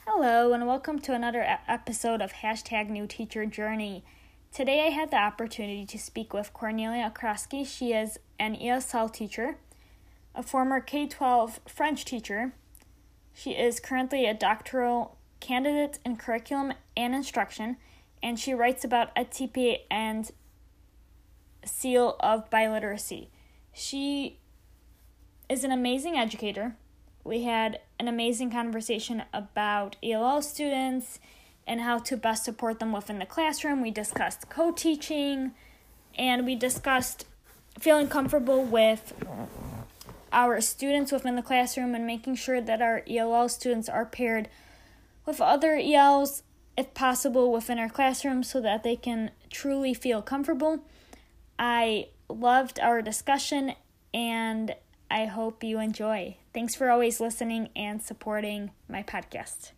Hello, and welcome to another episode of New Teacher Journey. Today I had the opportunity to speak with Cornelia Okrosky. She is an ESL teacher, a former K-12 French teacher. She is currently a doctoral candidate in curriculum and instruction, and she writes about EdTP and Seal of Biliteracy. She is an amazing educator. We had an amazing conversation about ELL students and how to best support them within the classroom. We discussed co-teaching, and we discussed feeling comfortable with our students within the classroom and making sure that our ELL students are paired with other ELs, if possible, within our classroom so that they can truly feel comfortable. I loved our discussion, and I hope you enjoy. Thanks for always listening and supporting my podcast.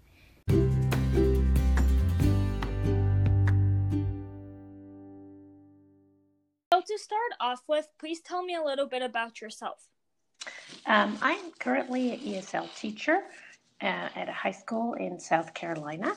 So to start off with, please tell me a little bit about yourself. I'm currently an ESL teacher at a high school in South Carolina.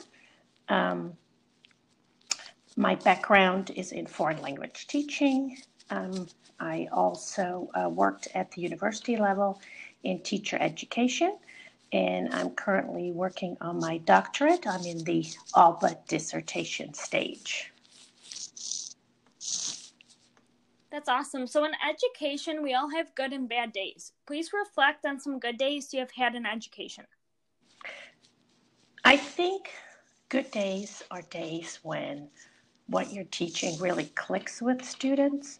My background is in foreign language teaching. I also worked at the university level in teacher education, and I'm currently working on my doctorate. I'm in the all but dissertation stage. That's awesome. So in education, we all have good and bad days. Please reflect on some good days you have had in education. I think good days are days when what you're teaching really clicks with students.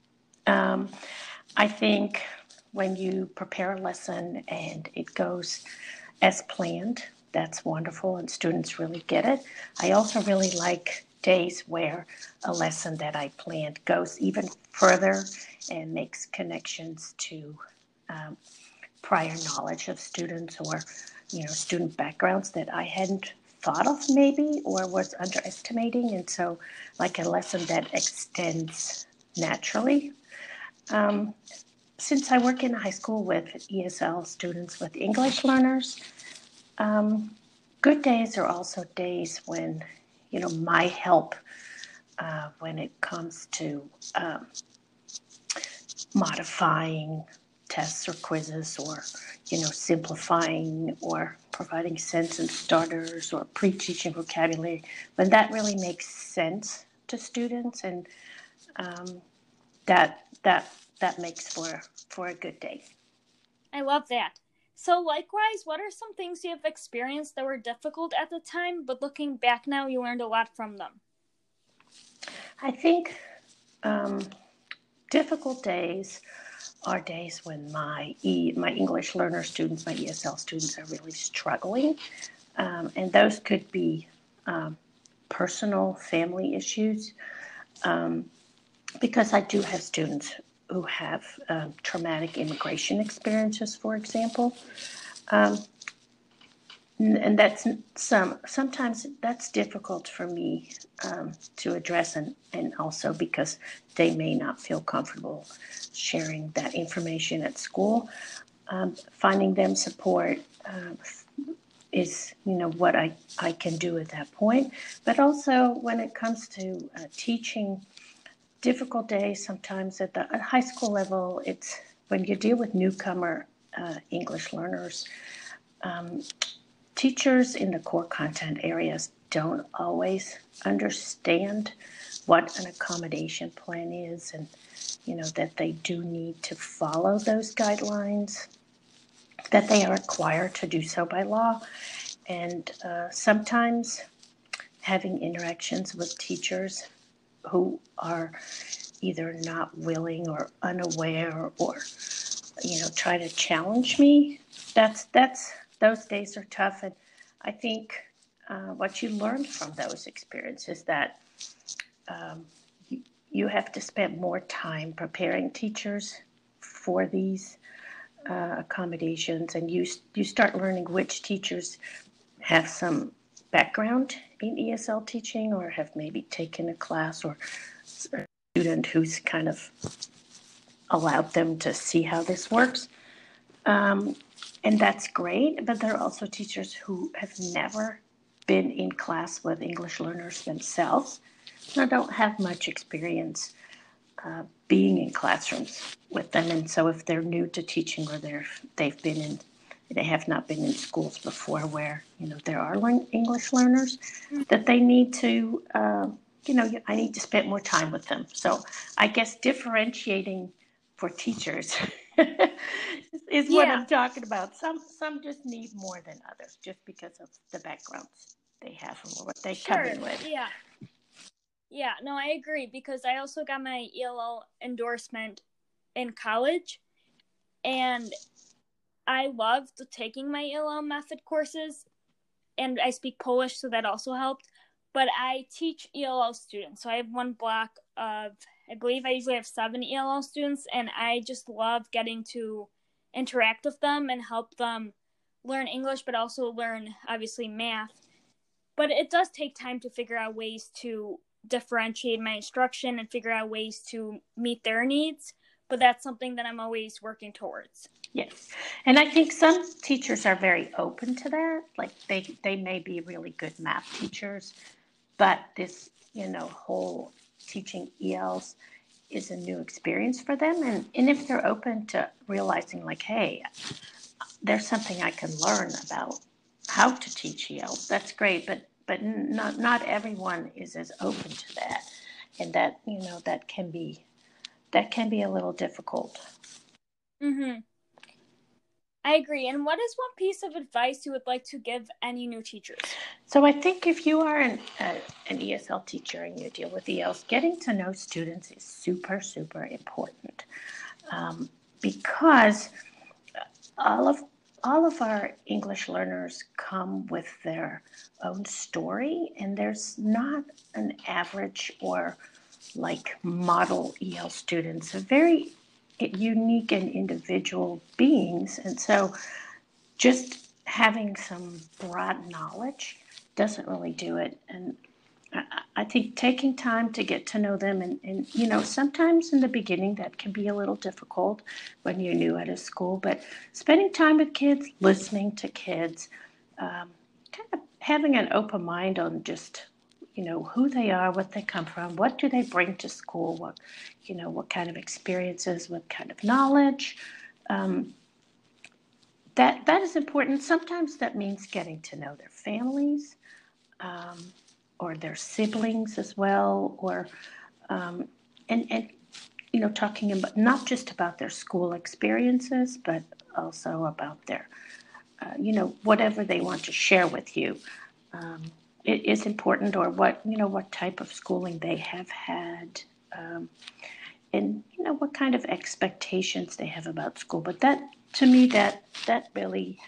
I think when you prepare a lesson and it goes as planned, that's wonderful and students really get it. I also really like days where a lesson that I planned goes even further and makes connections to prior knowledge of students or student backgrounds that I hadn't thought of maybe or was underestimating, and so like a lesson that extends naturally. Since I work in high school with ESL students, with English learners, good days are also days when, my help when it comes to modifying tests or quizzes or, simplifying or providing sentence starters or pre-teaching vocabulary, when that really makes sense to students, and that makes for a good day. I love that. So likewise, what are some things you have experienced that were difficult at the time, but looking back now, you learned a lot from them? I think difficult days are days when my English learner students, my ESL students, are really struggling. And those could be personal family issues, because I do have students who have traumatic immigration experiences, for example. And that's sometimes that's difficult for me to address, and also because they may not feel comfortable sharing that information at school. Finding them support is what I can do at that point. But also when it comes to teaching, difficult days sometimes at high school level, it's when you deal with newcomer English learners. Teachers in the core content areas don't always understand what an accommodation plan is, and that they do need to follow those guidelines, that they are required to do so by law. And sometimes having interactions with teachers who are either not willing or unaware or try to challenge me, those days are tough. And I think what you learn from those experiences that you have to spend more time preparing teachers for these accommodations, and you start learning which teachers have some background in ESL teaching or have maybe taken a class or a student who's kind of allowed them to see how this works. And that's great, but there are also teachers who have never been in class with English learners themselves, and don't have much experience being in classrooms with them. And so if they're new to teaching, or they have not been in schools before where, there are English learners, that they need to, I need to spend more time with them. So I guess differentiating for teachers is what Yeah, I'm talking about. Some just need more than others just because of the backgrounds they have or what they come sure. in with. Yeah. Yeah, no, I agree because I also got my ELL endorsement in college, and I loved taking my ELL method courses, and I speak Polish, so that also helped. But I teach ELL students, so I have one block of, I believe I usually have 7 ELL students, and I just love getting to interact with them and help them learn English, but also learn, obviously, math. But it does take time to figure out ways to differentiate my instruction and figure out ways to meet their needs. But that's something that I'm always working towards. Yes. And I think some teachers are very open to that. Like they may be really good math teachers, but this, whole teaching ELs is a new experience for them. And if they're open to realizing, like, hey, there's something I can learn about how to teach ELs, that's great. But not everyone is as open to that. And that, that can be a little difficult. Mm-hmm. I agree. And what is one piece of advice you would like to give any new teachers? So I think if you are an ESL teacher and you deal with ELs, getting to know students is super, super important, because all of all of our English learners come with their own story, and there's not an average or like model EL students. They're very unique and individual beings, and so just having some broad knowledge doesn't really do it. And I think taking time to get to know them, and sometimes in the beginning that can be a little difficult when you're new at a school, but spending time with kids, listening to kids, kind of having an open mind on just, who they are, what they come from, what do they bring to school, what kind of experiences, what kind of knowledge. Um, that is important. Sometimes that means getting to know their families, um, or their siblings as well, or and talking about not just about their school experiences, but also about their whatever they want to share with you. Um, it is important, or what type of schooling they have had. And what kind of expectations they have about school. But that, to me, that really,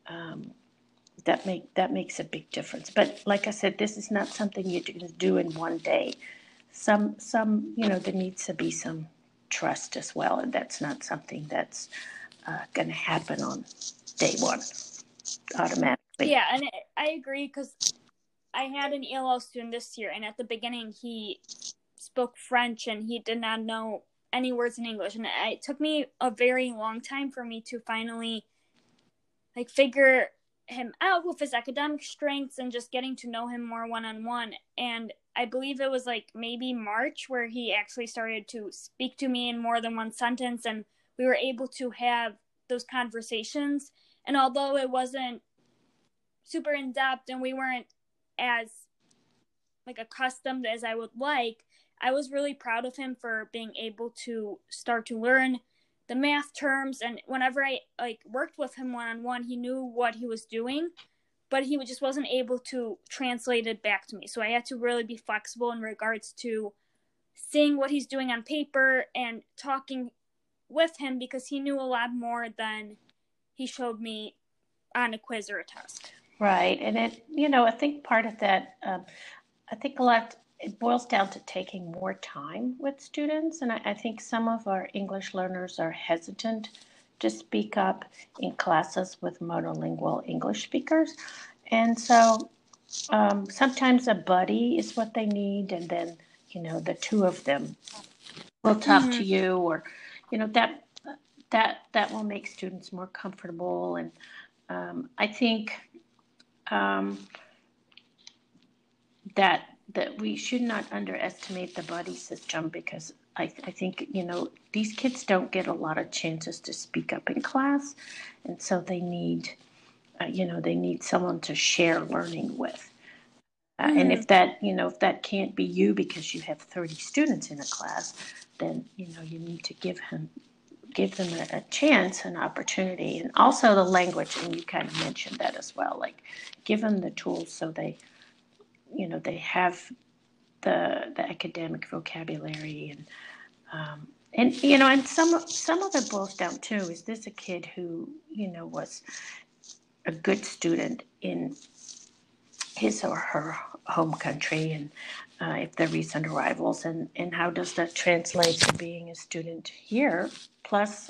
that makes a big difference. But like I said, this is not something you're going to do in one day. Some there needs to be some trust as well, and that's not something that's going to happen on day one automatically. Yeah, and I agree because I had an ELL student this year, and at the beginning he spoke French and he did not know any words in English, and it took me a very long time for me to finally figure him out with his academic strengths and just getting to know him more one-on-one. And I believe it was maybe March where he actually started to speak to me in more than one sentence, and we were able to have those conversations. And although it wasn't super in depth and we weren't as accustomed as I would like, I was really proud of him for being able to start to learn the math terms. And whenever I worked with him one-on-one, he knew what he was doing, but he just wasn't able to translate it back to me. So I had to really be flexible in regards to seeing what he's doing on paper and talking with him, because he knew a lot more than he showed me on a quiz or a test. Right, and I think part of that, I think a lot, it boils down to taking more time with students, and I think some of our English learners are hesitant to speak up in classes with monolingual English speakers, and so sometimes a buddy is what they need, and then the two of them will talk Mm-hmm. to you, or that that will make students more comfortable. And I think um, that we should not underestimate the buddy system, because I think, these kids don't get a lot of chances to speak up in class, and so they need they need someone to share learning with. And Mm-hmm. if that can't be you because you have 30 students in a class, then you need to give them a chance, an opportunity, and also the language. And you kind of mentioned that as well. Like, give them the tools so they have the academic vocabulary, and some of it boils down to, is this a kid who was a good student in his or her home country, and if they're recent arrivals, and how does that translate to being a student here? Plus,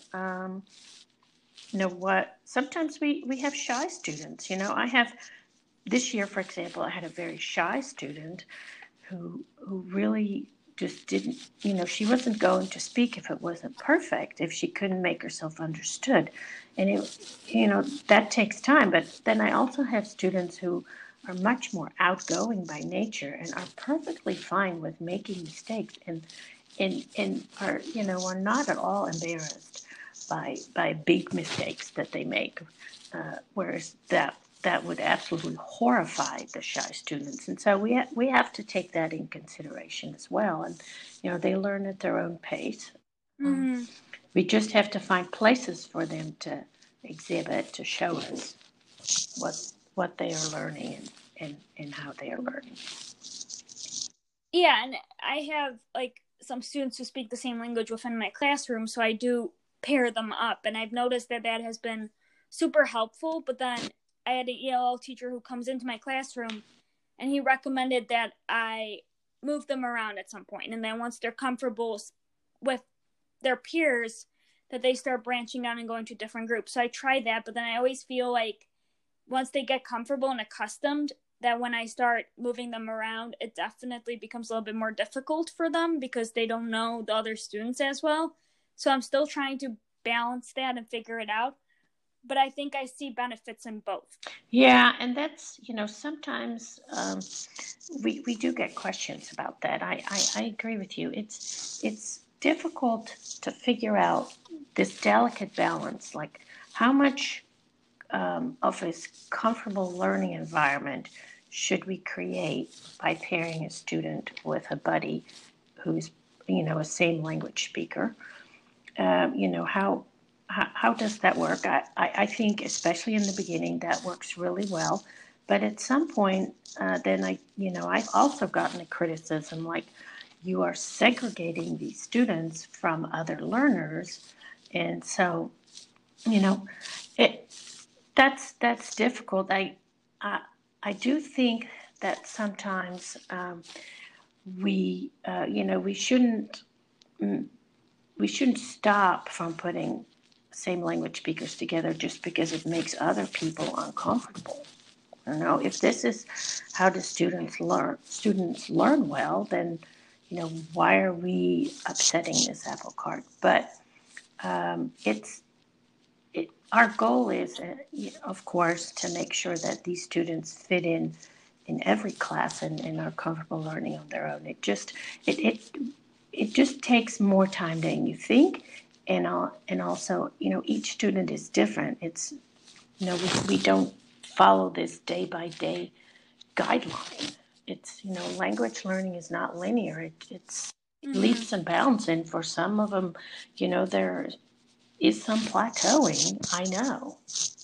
what sometimes we have shy students. I have this year, for example, I had a very shy student who really just didn't, she wasn't going to speak if it wasn't perfect, if she couldn't make herself understood. And that takes time. But then I also have students who are much more outgoing by nature and are perfectly fine with making mistakes, and are not at all embarrassed by big mistakes that they make, whereas that would absolutely horrify the shy students. And so we have to take that in consideration as well. And they learn at their own pace. Um, Mm-hmm. we just have to find places for them to exhibit, to show us what they are learning, and how they are learning. Yeah, and I have like some students who speak the same language within my classroom, so I do pair them up, and I've noticed that has been super helpful. But then I had an ELL teacher who comes into my classroom, and he recommended that I move them around at some point, and then once they're comfortable with their peers, that they start branching out and going to different groups. So I tried that, but then I always feel like once they get comfortable and accustomed, that when I start moving them around, it definitely becomes a little bit more difficult for them because they don't know the other students as well. So I'm still trying to balance that and figure it out. But I think I see benefits in both. Yeah, and that's, sometimes we do get questions about that. I agree with you. It's difficult to figure out this delicate balance, like how much of a comfortable learning environment should we create by pairing a student with a buddy who's, a same language speaker. How does that work? I think, especially in the beginning, that works really well. But at some point, then I've also gotten a criticism like, you are segregating these students from other learners. And so, you know, it that's difficult. I do think that sometimes we shouldn't we shouldn't stop from putting same language speakers together just because it makes other people uncomfortable. If this is how the students learn well, then why are we upsetting this apple cart? But it's our goal is, of course, to make sure that these students fit in every class, and are comfortable learning on their own. It just takes more time than you think, and also each student is different. It's we don't follow this day by day guideline. It's language learning is not linear. It's Mm-hmm. leaps and bounds, and for some of them, there is some plateauing. I know.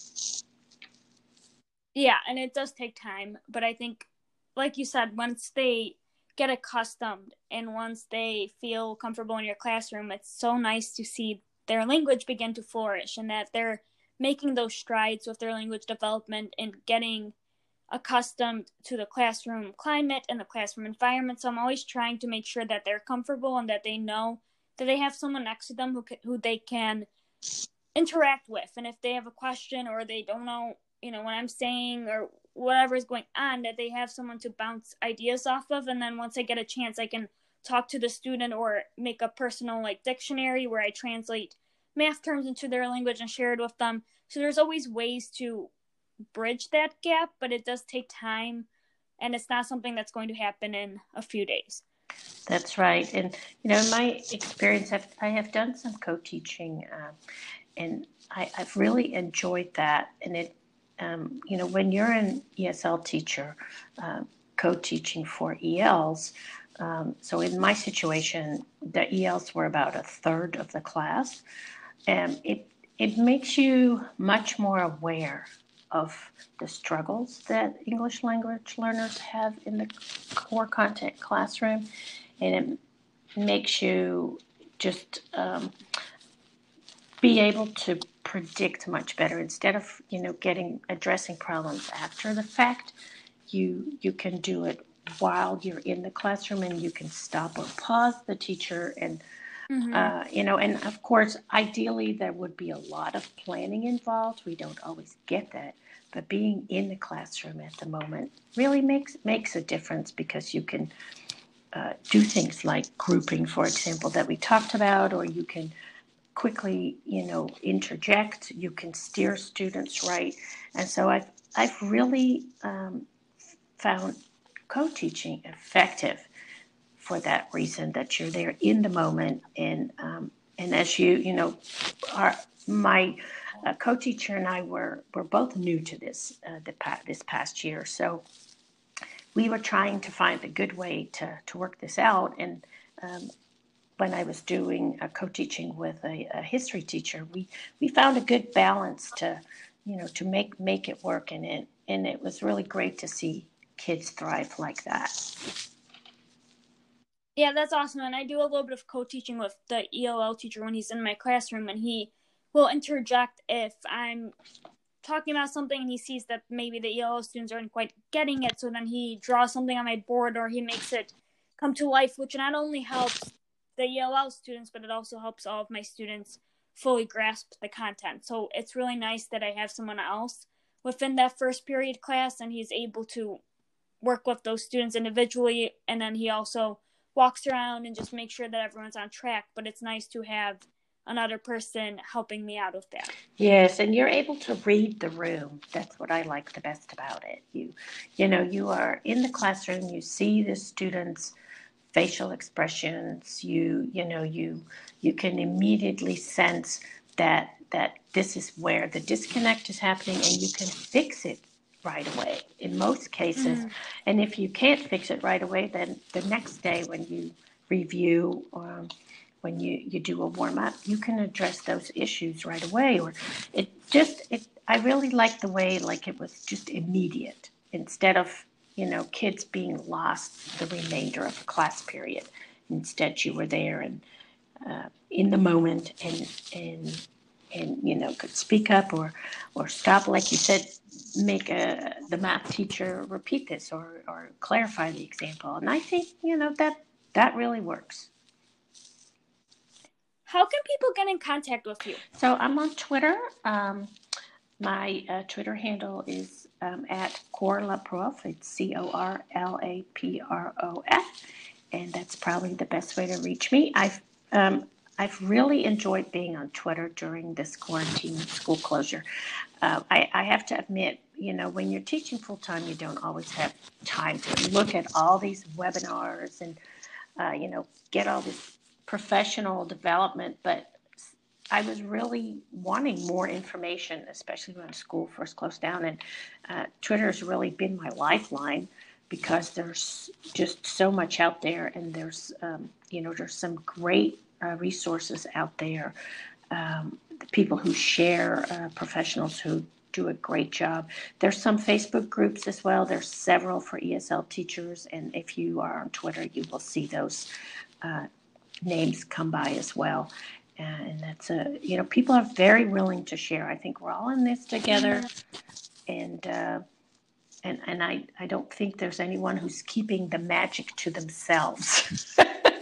Yeah, and it does take time, but I think, like you said, once they get accustomed and once they feel comfortable in your classroom, it's so nice to see their language begin to flourish and that they're making those strides with their language development and getting accustomed to the classroom climate and the classroom environment. So I'm always trying to make sure that they're comfortable and that they know that they have someone next to them who they can interact with. And if they have a question or they don't know, what I'm saying or whatever is going on, that they have someone to bounce ideas off of. And then once I get a chance, I can talk to the student or make a personal dictionary where I translate math terms into their language and share it with them. So there's always ways to bridge that gap, but it does take time, and it's not something that's going to happen in a few days. That's right. And, you know, in my experience, I have done some co-teaching, and I've really enjoyed that. And it, you know, when you're an ESL teacher, co-teaching for ELs, so in my situation, the ELs were about a third of the class, and it makes you much more aware of the struggles that English language learners have in the core content classroom, and it makes you just be able to predict much better instead of addressing problems after the fact. You can do it while you're in the classroom, and you can stop or pause the teacher, and and of course, ideally, there would be a lot of planning involved. We don't always get that, but being in the classroom at the moment really makes a difference, because you can do things like grouping, for example, that we talked about, or you can quickly, interject. You can steer students right, and so I've really found co-teaching effective for that reason, that you're there in the moment. And as my co-teacher and I were both new to this this past year, so we were trying to find a good way to work this out. And when I was doing a co-teaching with a history teacher, we found a good balance to make it work, and it was really great to see kids thrive like that. Yeah, that's awesome. And I do a little bit of co-teaching with the ELL teacher when he's in my classroom, and he will interject if I'm talking about something and he sees that maybe the ELL students aren't quite getting it. So then he draws something on my board, or he makes it come to life, which not only helps the ELL students, but it also helps all of my students fully grasp the content. So it's really nice that I have someone else within that first period class, and he's able to work with those students individually, and then he also walks around and just makes sure that everyone's on track. But it's nice to have another person helping me out with that. Yes, and you're able to read the room. That's what I like the best about it. You are in the classroom, you see the students' facial expressions, you can immediately sense that this is where the disconnect is happening, and you can fix it right away in most cases. And if you can't fix it right away, then the next day when you review, when you do a warm-up, you can address those issues right away. Or I really like the way, like, it was just immediate, instead of kids being lost the remainder of the class period. Instead, you were there and in the moment, and could speak up or stop, like you said, make the math teacher repeat this, or clarify the example. And I think that really works. How can people get in contact with you? So I'm on Twitter. My Twitter handle is at CorLaProf. It's CorLaProf, and that's probably the best way to reach me. I've really enjoyed being on Twitter during this quarantine school closure. I have to admit, when you're teaching full time, you don't always have time to look at all these webinars and get all this professional development, but I was really wanting more information, especially when school first closed down. And Twitter has really been my lifeline, because there's just so much out there, and there's some great resources out there. People who share, professionals who do a great job. There's some Facebook groups as well. There's several for ESL teachers, and if you are on Twitter, you will see those names come by as well. And that's people are very willing to share. I think we're all in this together, and I don't think there's anyone who's keeping the magic to themselves.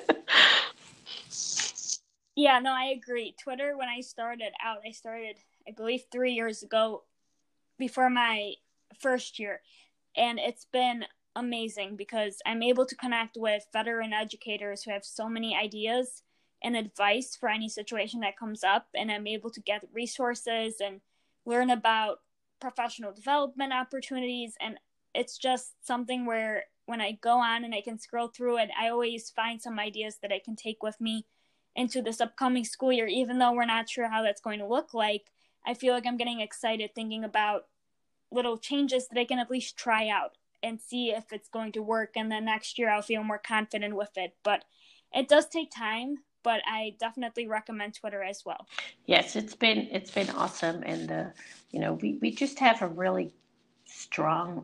Yeah, no, I agree. Twitter, when I started out, I believe 3 years ago, before my first year, and it's been amazing because I'm able to connect with veteran educators who have so many ideas, and advice for any situation that comes up, and I'm able to get resources and learn about professional development opportunities. And it's just something where when I go on and I can scroll through it, I always find some ideas that I can take with me into this upcoming school year. Even though we're not sure how that's going to look like, I feel like I'm getting excited thinking about little changes that I can at least try out and see if it's going to work. And then next year I'll feel more confident with it. But it does take time, but I definitely recommend Twitter as well. Yes, it's been awesome, and we just have a really strong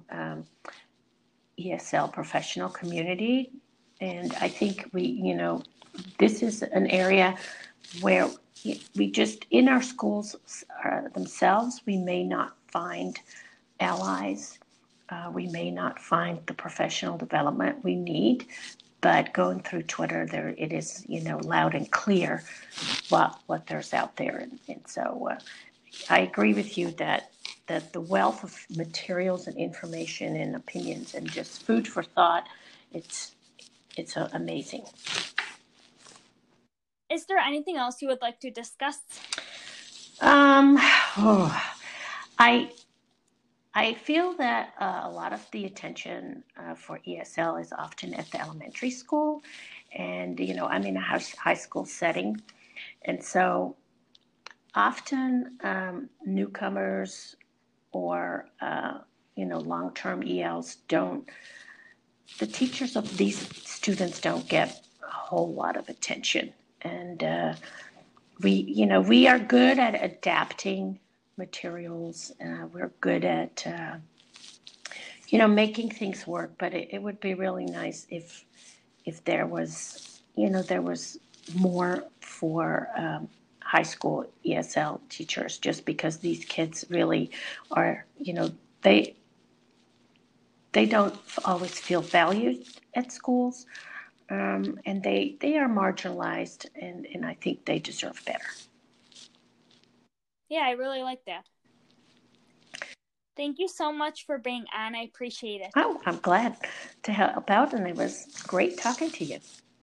ESL professional community, and I think this is an area where we just in our schools themselves we may not find allies. We may not find the professional development we need, but going through Twitter, there it is, loud and clear what there's out there, and so I agree with you that the wealth of materials and information and opinions and just food for thought, it's amazing. Is there anything else you would like to discuss? I feel that a lot of the attention for ESL is often at the elementary school, and I'm in a high school setting, and so often newcomers or long-term ELs the teachers of these students don't get a whole lot of attention, and we are good at adapting materials. We're good at making things work, but it would be really nice if there was more for high school ESL teachers, just because these kids really are they don't always feel valued at schools, and they are marginalized, and I think they deserve better. Yeah, I really like that. Thank you so much for being on. I appreciate it. Oh, I'm glad to help out, and it was great talking to you.